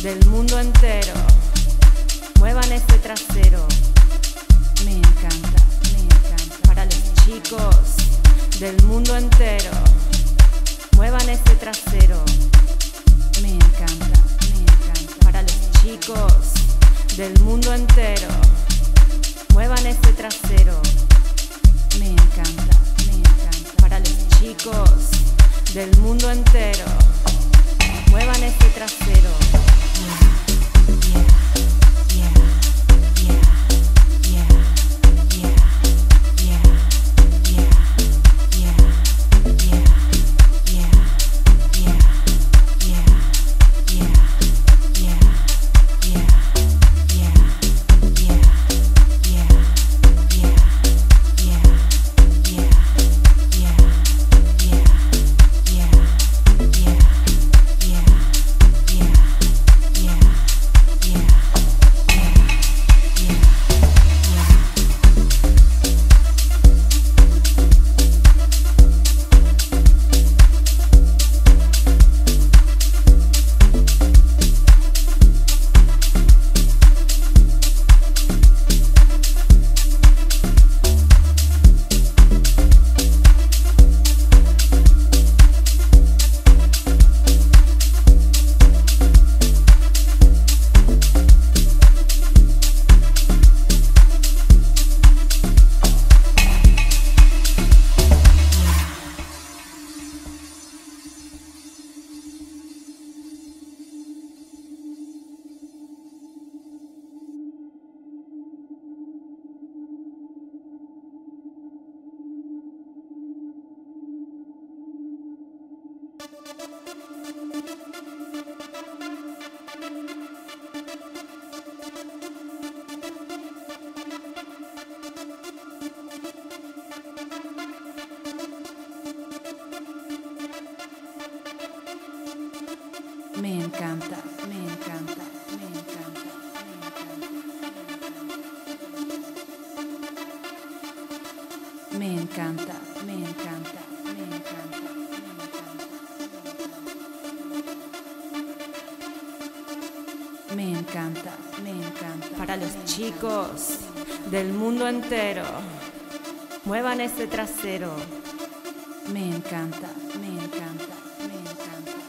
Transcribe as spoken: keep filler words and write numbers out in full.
del mundo entero. Muevan ese trasero. Me encanta, me encanta. Para los chicos del mundo entero. Muevan ese trasero. Me encanta, me encanta. Para los chicos del mundo entero. Muevan ese trasero. Me encanta, me encanta. Para los chicos del mundo entero. Muevan ese trasero. Me encanta, me encanta, me encanta, me encanta, me encanta, me encanta, me encanta, me encanta, me encanta. Para los chicos del mundo entero, muevan ese trasero. Me encanta, me encanta, me encanta.